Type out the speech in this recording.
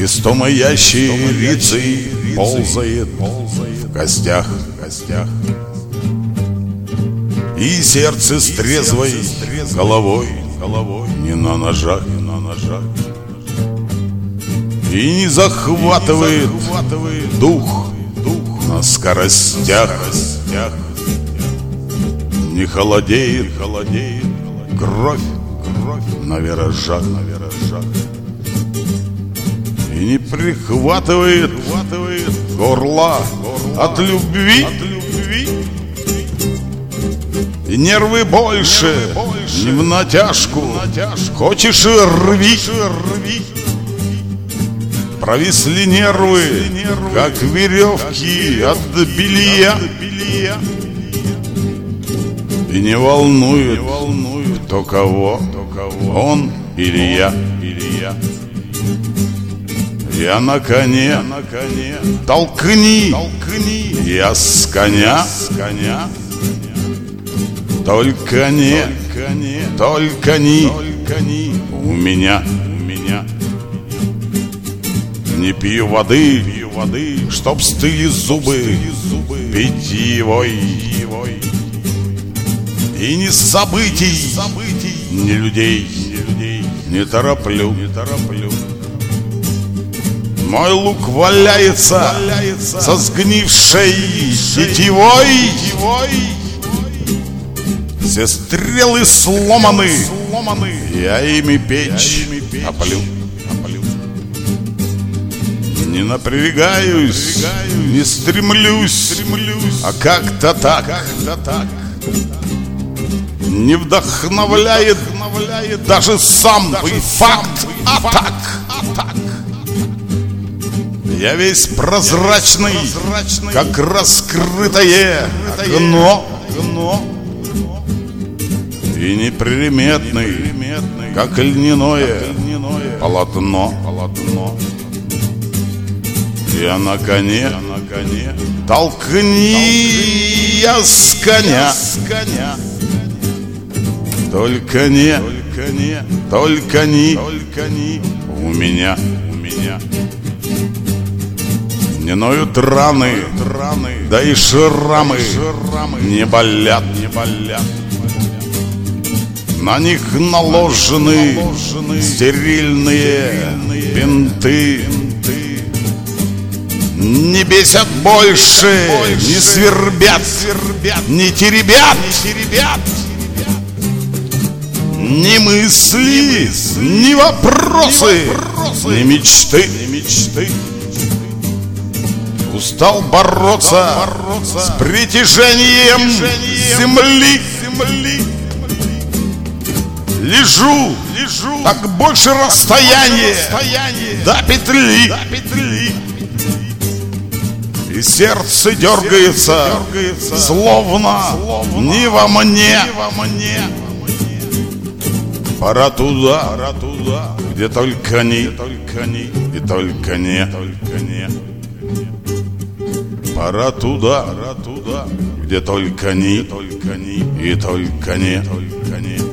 Истомой ящерицей ползает в костях. И сердце с трезвой головой не на ножах, и не захватывает дух на скоростях. Не холодеет кровь на виражах, и не прихватывает горла от любви. И нервы больше не в натяжку, хочешь и рви. Провисли нервы, как веревки от белья. И не волнует, кто кого, он или я. Я на коне, толкни, я с коня. Только не у меня. Не пью воды, чтоб стыли зубы питьевой. И ни событий, ни людей не тороплю. Мой лук валяется со сгнившей тетивой. Все стрелы сломаны, я ими печь оплю. Не напрягаюсь, не стремлюсь, а как-то так. Не вдохновляет даже сам факт атак. Я весь прозрачный, как раскрытое окно. И неприметный, как льняное полотно. Я на коне, толкни, я с коня. Только не у меня. Не ноют раны, да и шрамы не болят. На них наложены стерильные бинты. Не бесят больше, не свербят, не теребят. Ни мысли, ни вопросы, ни мечты. Устал бороться с притяжением земли. Лежу, так больше расстояние до петли. И сердце дергается, словно не во мне. Пора туда, где только ни и только не. Пора туда, где только ни и только не.